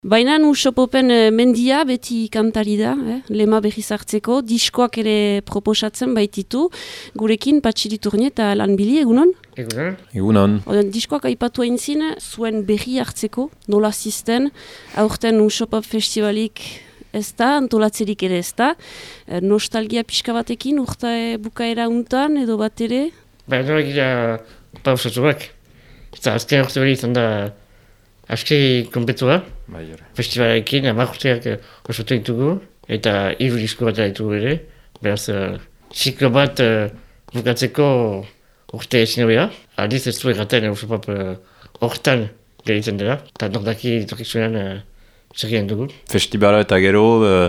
Baina Usopopen mendia beti kantari da, lema berriz hartzeko, diskoak ere proposatzen baititu, gurekin Patxiriturni eta Lanbili, egunon? Egunon. Egunon. Diskoak aipatu aintzin, zuen berri hartzeko, nola zisten, aurten Usopop festivalik ez da, antolatzerik ere ez da, nostalgia pixka batekin, urte bukaera untan edo bat ere? Baina egira pausatuak, eta azken urte hori izan da aski konpetua. Festivalekin, 10 urteak osotu ditugu, eta 3 disko bat ditugu ere. Beraz, ziklo bat bukatzeko urte ezin hobea. Aldiz ez du erraten Usopop hortan gelitzen dela, eta nordaki torkizunean zer egin dugu. Festivala eta gero,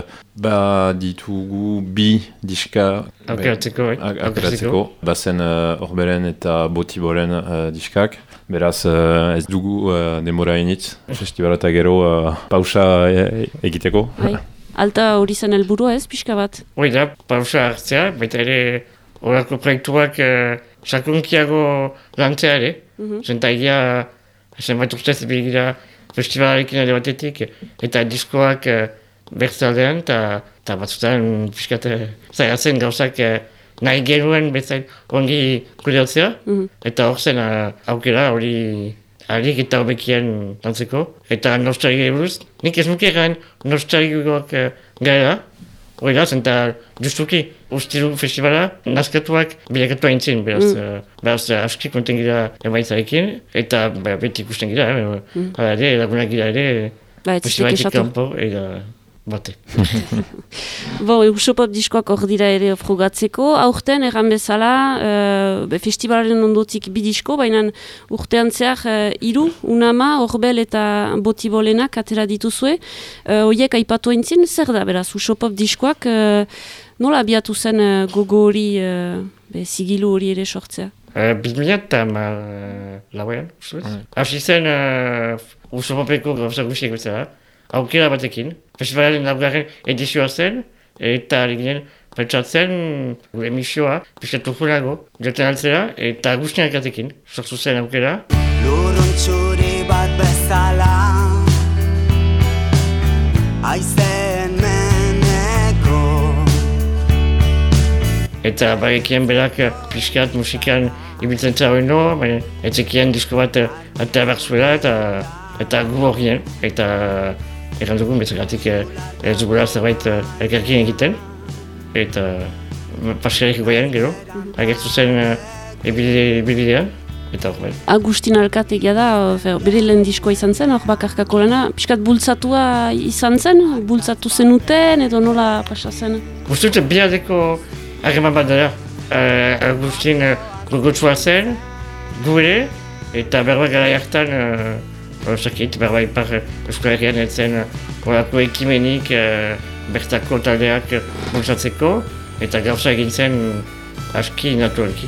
ditugu 2 diska aukeratzeko. Bazen Orberen eta Botiboren diskak. Beraz, ez dugu denbora initz, festivala eta gero pausa egiteko. Alta hori zen helburua ez, pixka bat? Hori da, pausa hartzea, baita ere horako proiektuak sakonkiago lantzea ere. Zentagia, zenbait urtez bilgira festivalarekin alde batetik, eta diskoak bertzaldean, eta batzutan pixkat zaiatzen gauzak nahi genuen bezain ongi kudeatzea, eta hor zen aukera hori alik eta hobekien lantzeko, eta nostalgia buruz. Nik ez nuke egan nostalgikoak gara, hori da, zenta justuki ustilu festivala nazkatuak bilakatu aintzin, beraz aski konten gira emaitzarekin, eta beti ikusten gira, lagunak gira ere, festivaletik kanpo, eta bate. Usopop diskoak hor dira ere frogatzeko. Aurten, erran bezala, festivalaren ondotik 2 disko, baina urtean zehar 3, Unama, Orbel eta Botibolenak atera dituzue. Horiek aipatu aintzin, zer da, beraz, Usopop diskoak nola abiatu zen gogo hori, zigilu hori ere sortzea? 2008an, hasi zen Usopopeko gauza guziek bezala, aukera batekin. Festivalaren 4. edizioa zen, eta ginen pentsatzen gure emisioa pixatu funago, jaten altzera, eta guztiak atekin, sortu zen aukera. Lurruntxuri bat bezala, aizen meneko. Eta barekien berak pixkat musikan ibiltzen zagoeno, baina etzekien disko bat atea behar zuela, eta gu horien, eta errandugun bezagatik ez dugula zerbait elkarkin egiten, eta paskarik goian gero, agertu zen ebilbidean, eta hor behar. Agustin Alkategia da, bere lehen diskoa izan zen, hor bakarkako lana, pixkat bultzatua izan zen, bultzatu zenuten, edo nola pasa zen? Guztut biladeko harreman bat dara. Agustin gogotsua zen, gu ere, eta berbak gara hartan, berba ipar Euskal Herrian etzen horako ekimenik bertako taldeak bultzatzeko, eta gauza egin zen aski naturalki.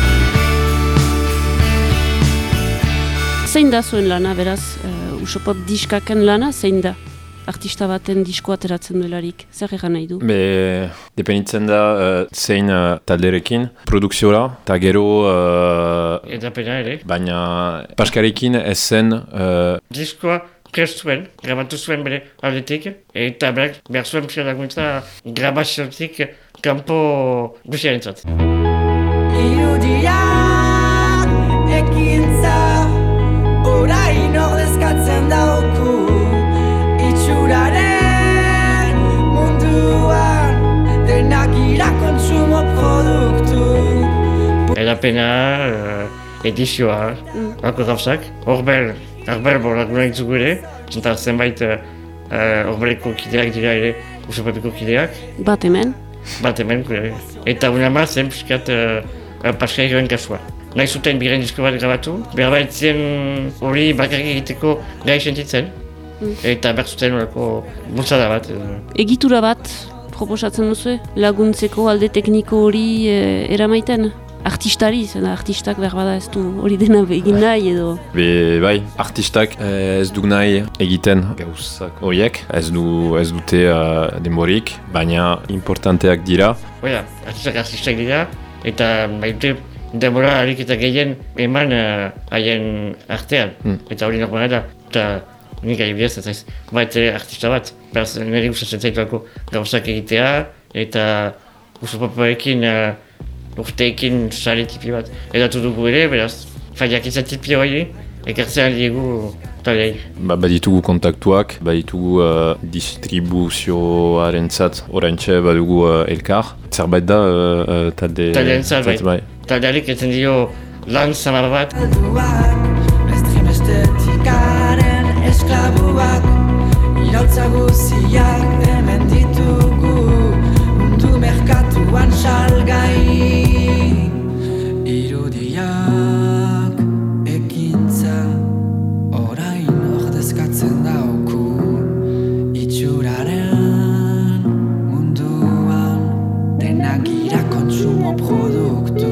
Zein da zuen lana, beraz, Usopop diskaken lana, zein da? Artista baten disko ateratzen duelarik, zer egan nahi du? Depenitzen da zein talderekin, produkziora, eta gero... Edapena ere. Baina paskarekin ez zen... Diskoa prest zuen, grabatu zuen bere aldetik, eta behar zuen pixka laguntza grabaziotik kanpo guziarentzat. Irudiak ekintza, orain ordezkatzen dauku. Itxuraren munduan denak irakontsumo produktu. Edapena, edizioa, bako gauzak. Orbel lagunak ditugu ere, zenta zenbait Orbeleko kideak dira ere Usopopeko kideak. Bat hemen? Bat hemen, eta Unama zen piskat paskaikoen kasua. Nahi zuten biren disko bat grabatu, berbait zen hori bakarrik egiteko gai sentitzen. Eta bertzuten horako bultzada bat. Egitura bat proposatzen duzu, laguntzeko alde tekniko hori eramaiten? Artistari, artistak berbada ez du hori dena egin nahi edo? Bai, artistak ez du nahi egiten gauzak horiek, ez dute denborik, baina importanteak dira. Oida, artistak dira, eta baite denbora harik eta gehien eman haien artean, eta hori normala da. nik adibidez ez naiz artista bat. Beraz, niri gustatzen zaituako gauzak egitea, eta usupopoekin urteekin sare tipi bat edatu dugu ere, beraz, faiak izan tipi hori, ekartzean diegu taldeai. Baditugu kontaktuak, baditugu distribuzioarentzat oraintxe badugu elkar. Zerbait da taldearentzat bai. Taldearik etzen dio lan samar bat. Bestetikaren esklabuak, irautza guziak hemen ditugu, mundu merkatuan salgai. Irudiak ekintza, orain ordezkatzen dauku, itxuraren munduan, denak ira kontsumo produktu.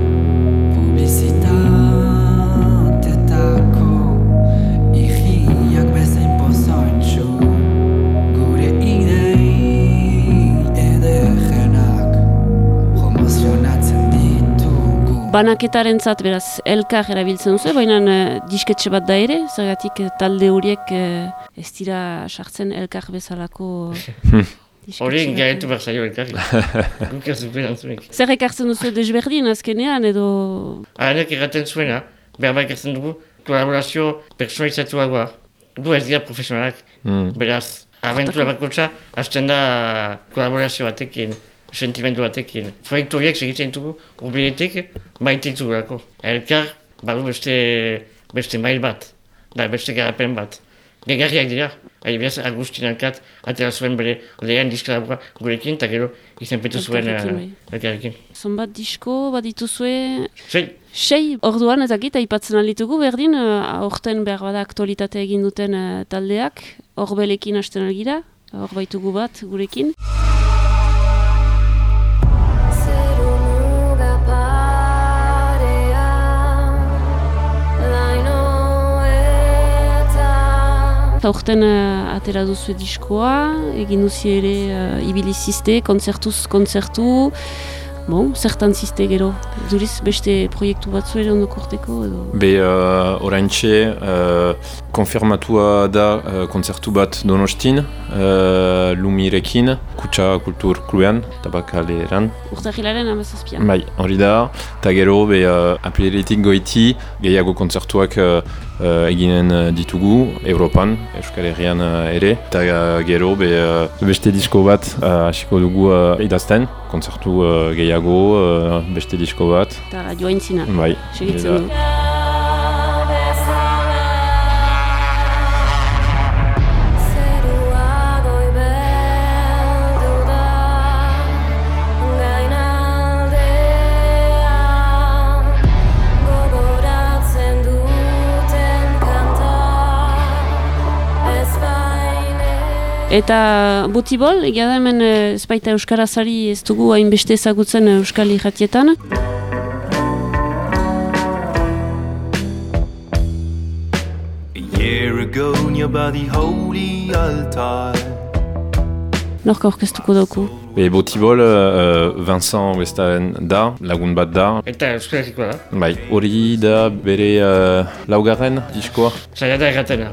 Banaketarentzat beraz elkar erabiltzen duzu, baina disketxe bat da ere, zergatik talde horiek ez dira sartzen elkar bezalako disketxe. Hori gaitu behar zaio elkarri, guk ez dupen antzunik. Zer ekartzen duzu desberdin azkenean edo? Hanek erraten zuena, behar ekartzen dugu kolaborazio personalizatuagoa. Du ez dira profesionalak, beraz, abentura bakotxa, hasten da kolaborazio batekin. Sentimendu batekin. Proiektu horiek segitzen dugu, urbiletik maitik dugulako. Elkar, badu beste mail bat, beste garapen bat. Gegarriak dira, adibidez Agustinankat atera zuen bere lehen diskalabua gurekin, eta gero izenpetu zuen elkarrekin. Zonbat disko bat dituzue? 6. 6, orduan ezakit, aipatzen alitugu berdin, aurten behar bada aktualitatea egin duten taldeak, Orbelekin hasten algira, hor baitugu bat gurekin. Aurten atera duzu diskoa, egin duzi ere ibilizizte, kontzertuz kontzertu. Bon, zertan zizte gero? Duriz beste proiektu batzu ere ondoko urteko edo? Oraintxe, konfirmatua da kontzertu bat Donostin, Lumirekin, Kutsa Kultur Kluean, Tabakaleran. Urtahilaren 17. Bai, hori da, eta gero apiriletik goiti, gehiago kontzertuak eginen ditugu, Europan, Euskal Herrian ere, eta gero beste disko bat hasiko dugu idazten, kontzertu gehiago, beste disko bat. Eta joain zina, bai, segitzen du. Eta Botibol, egia da hemen ez baita euskarazari ez dugu hainbeste ezagutzen euskal irratietan. Norka orkestuko dauku? Botibol, Vincent Westaren da, lagun bat da. Eta euskal herrikoa da. Bai, hori da bere laugarren diskoa. Zaila da erratena.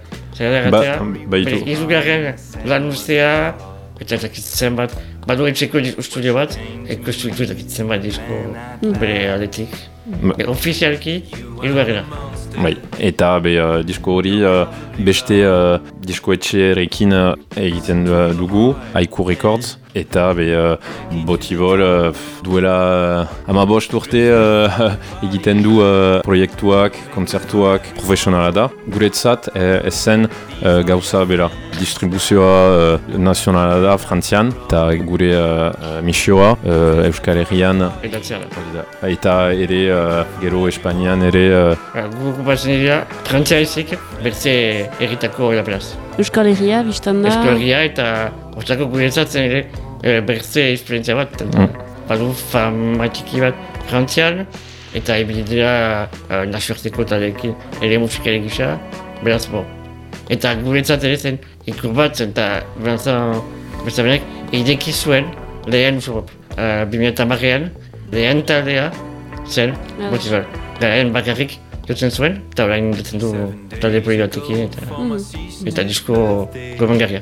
Bere izugarren lan ustea, eta ezakitzen bat, badu etxeko studio bat, ezakitzen bat disko bere aldetik. Ofizialki, izugarrena. Bai, eta disko hori beste disko etxerekin egiten dugu, Haiku Records, eta Botibol duela 15 urte egiten du proiektuak, kontzertuak, profesionala da. Guretzat ez zen gauza bera. Distribuzioa nazionala da Frantzian, eta gure misioa Euskal Herrian. Eta ere gero Espainian ere. Guk batzen dira, Frantzia ezik, bertze erritako eraperaz. Euskal Herria, biztan da? Euskal Herria eta ostako guretzatzen ere bertze esperientzia bat. Badu famatiki bat Frantzian, eta ebidea nazioarteko talekin ere musikari gisa, beraz bo. Eta guretzat ere zen ikur bat eta Berzabenek ideki zuen lehen usopop. 2010an lehen taldea zen Botibol. Lehen bakarrik jotzen zuen, eta orain jotzen du talde poligratekin, eta disko gomengarria.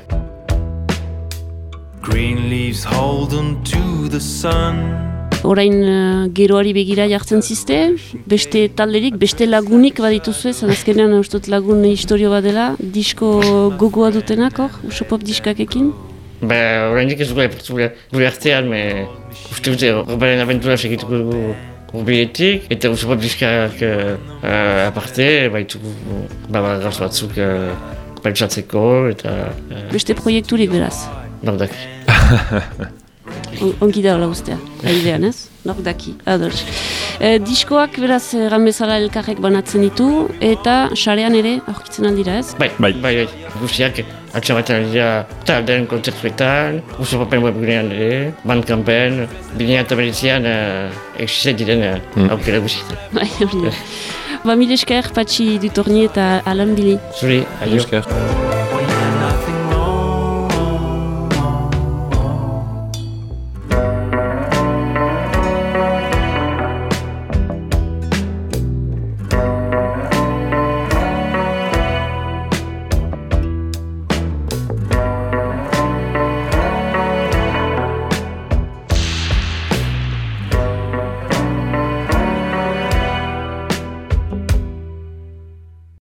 Green leaves hold on to the sun. Orain geroari begira jartzen zizte, beste talderik, beste lagunik badituzue, zan azkenean ustot lagun historio bat dela, disko gogoa dutenak hor, Usopop diskakekin? Orain dik ez dugu eportu gure artean, uste dute Orbelen aventura segituko dugu urbiletik, eta Usopop diskak aparte, baitugu gauza batzuk pentsatzeko, eta... Beste proiekturik beraz? Nork daki. Ongi da hola ustea, aidean ez? Nork daki, ados. Diskoak beraz bezala elkarrek banatzen ditu, eta sarean ere aurkitzen aldira ez? Bai. Guztiak atxamaten aldira taldeen kontzertuetan, Usopopen webgunean ere, Bandcampen, 2019an existet diren aukera guztietan. Bai, hori da. Mil esker, Patxi Dutorni eta Alan Billy. Zuri, adio. Esker.